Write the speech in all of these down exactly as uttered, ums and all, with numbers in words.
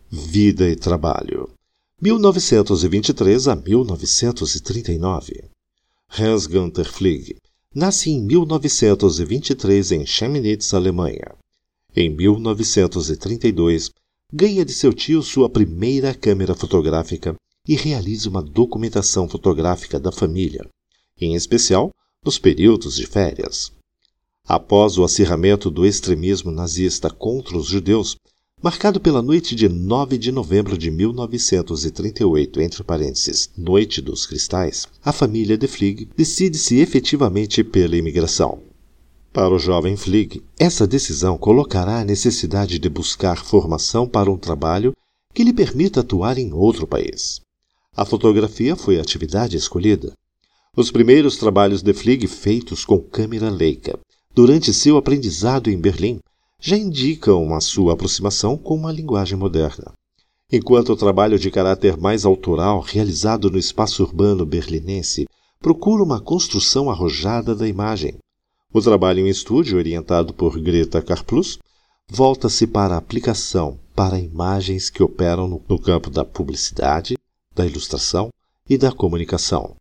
Vida e Trabalho, mil novecentos e vinte e três a mil novecentos e trinta e nove. Hans Günther Flieg nasce em mil novecentos e vinte e três em Chemnitz, Alemanha. Em mil novecentos e trinta e dois, ganha de seu tio sua primeira câmera fotográfica e realiza uma documentação fotográfica da família, em especial nos períodos de férias. Após o acirramento do extremismo nazista contra os judeus, marcado pela noite de nove de novembro de mil novecentos e trinta e oito, entre parênteses, Noite dos Cristais, a família de Flieg decide-se efetivamente pela imigração. Para o jovem Flieg, essa decisão colocará a necessidade de buscar formação para um trabalho que lhe permita atuar em outro país. A fotografia foi a atividade escolhida. Os primeiros trabalhos de Flieg feitos com câmera Leica, durante seu aprendizado em Berlim, já indicam a sua aproximação com uma linguagem moderna. Enquanto o trabalho de caráter mais autoral, realizado no espaço urbano berlinense, procura uma construção arrojada da imagem. O trabalho em estúdio, orientado por Greta Karplus, volta-se para a aplicação para imagens que operam no, no campo da publicidade, da ilustração e da comunicação.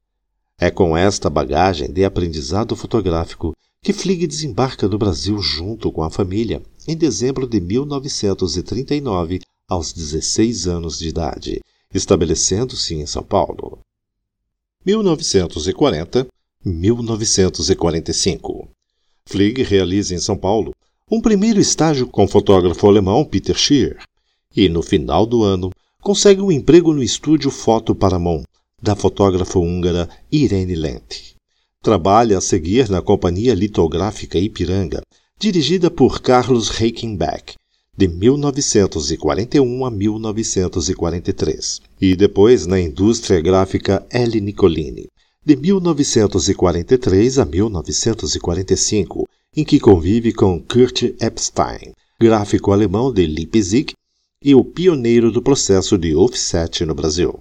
É com esta bagagem de aprendizado fotográfico que Flieg desembarca no Brasil junto com a família em dezembro de mil novecentos e trinta e nove, aos dezesseis anos de idade, estabelecendo-se em São Paulo. mil novecentos e quarenta a mil novecentos e quarenta e cinco. Flieg realiza em São Paulo um primeiro estágio com o fotógrafo alemão Peter Schier e, no final do ano, consegue um emprego no estúdio Foto Paramount da fotógrafa húngara Irene Lent. Trabalha a seguir na Companhia Litográfica Ipiranga, dirigida por Carlos Reichenbach, de mil novecentos e quarenta e um a mil novecentos e quarenta e três, e depois na Indústria Gráfica L. Nicolini, de mil novecentos e quarenta e três a mil novecentos e quarenta e cinco, em que convive com Kurt Epstein, gráfico alemão de Leipzig e o pioneiro do processo de offset no Brasil.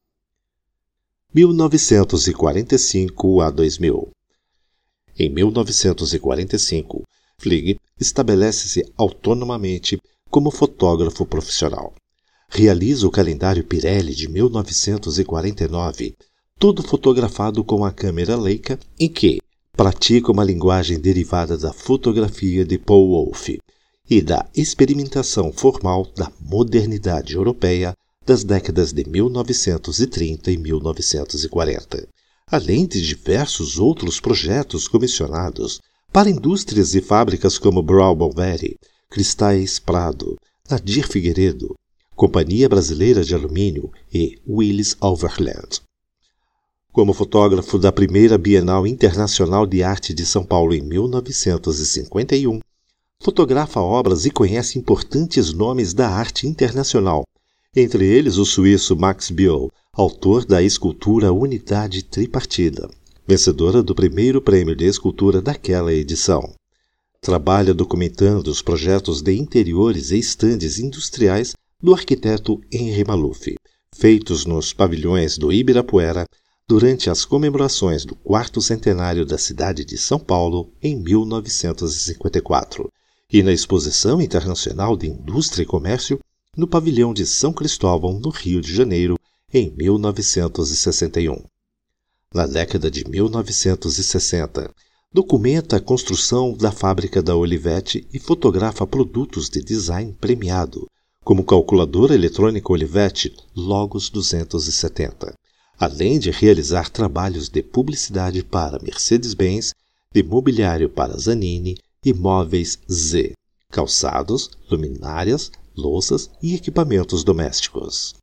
mil novecentos e quarenta e cinco a dois mil. Em mil novecentos e quarenta e cinco, Flieg estabelece-se autonomamente como fotógrafo profissional. Realiza o calendário Pirelli de mil novecentos e quarenta e nove, todo fotografado com a câmera Leica, em que pratica uma linguagem derivada da fotografia de Paul Wolff e da experimentação formal da modernidade europeia das décadas de mil novecentos e trinta e mil novecentos e quarenta, além de diversos outros projetos comissionados para indústrias e fábricas como Brau Bolveri, Cristais Prado, Nadir Figueiredo, Companhia Brasileira de Alumínio e Willis Overland. Como fotógrafo da primeira Bienal Internacional de Arte de São Paulo em mil novecentos e cinquenta e um, fotografa obras e conhece importantes nomes da arte internacional, entre eles o suíço Max Biol, autor da escultura Unidade Tripartida, vencedora do primeiro prêmio de escultura daquela edição. Trabalha documentando os projetos de interiores e estandes industriais do arquiteto Henri Maluf, feitos nos pavilhões do Ibirapuera durante as comemorações do quarto centenário da cidade de São Paulo em mil novecentos e cinquenta e quatro, e na Exposição Internacional de Indústria e Comércio no pavilhão de São Cristóvão, no Rio de Janeiro, em mil novecentos e sessenta e um. Na década de mil novecentos e sessenta, documenta a construção da fábrica da Olivetti e fotografa produtos de design premiado, como o calculador eletrônico Olivetti Logos duzentos e setenta, além de realizar trabalhos de publicidade para Mercedes-Benz, de mobiliário para Zanini e móveis Z, calçados, luminárias, louças e equipamentos domésticos.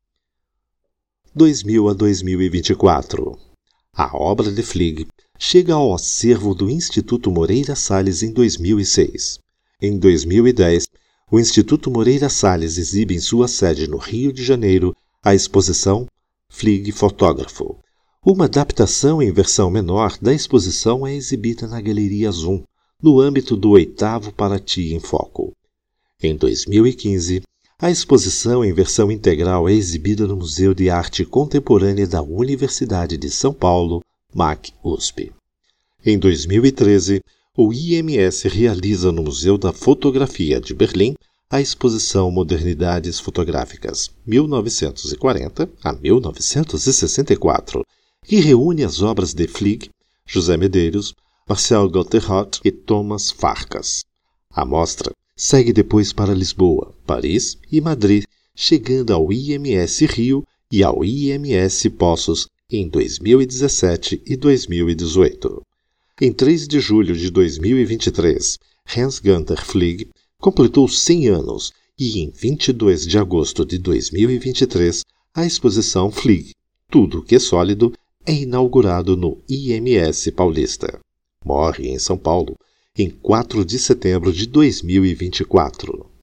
dois mil a dois mil e vinte e quatro. A obra de Flieg chega ao acervo do Instituto Moreira Salles em dois mil e seis. Em dois mil e dez, o Instituto Moreira Salles exibe em sua sede no Rio de Janeiro a exposição Flieg Fotógrafo. Uma adaptação em versão menor da exposição é exibida na Galeria Zoom, no âmbito do oitavo Paraty em Foco. Em dois mil e quinze, a exposição em versão integral é exibida no Museu de Arte Contemporânea da Universidade de São Paulo, M A C U S P. Em dois mil e treze, o I M S realiza no Museu da Fotografia de Berlim a exposição Modernidades Fotográficas mil novecentos e quarenta a mil novecentos e sessenta e quatro, que reúne as obras de Flick, José Medeiros, Marcel Gauterot e Thomas Farkas. A mostra segue depois para Lisboa, Paris e Madrid, chegando ao I M S Rio e ao I M S Poços em dois mil e dezessete e dois mil e dezoito. Em três de julho de dois mil e vinte e três, Hans-Günther Flick completou cem anos e em vinte e dois de agosto de dois mil e vinte e três, a exposição Flick, Tudo que é Sólido, é inaugurado no I M S Paulista. Morre em São Paulo em quatro de setembro de dois mil e vinte e quatro.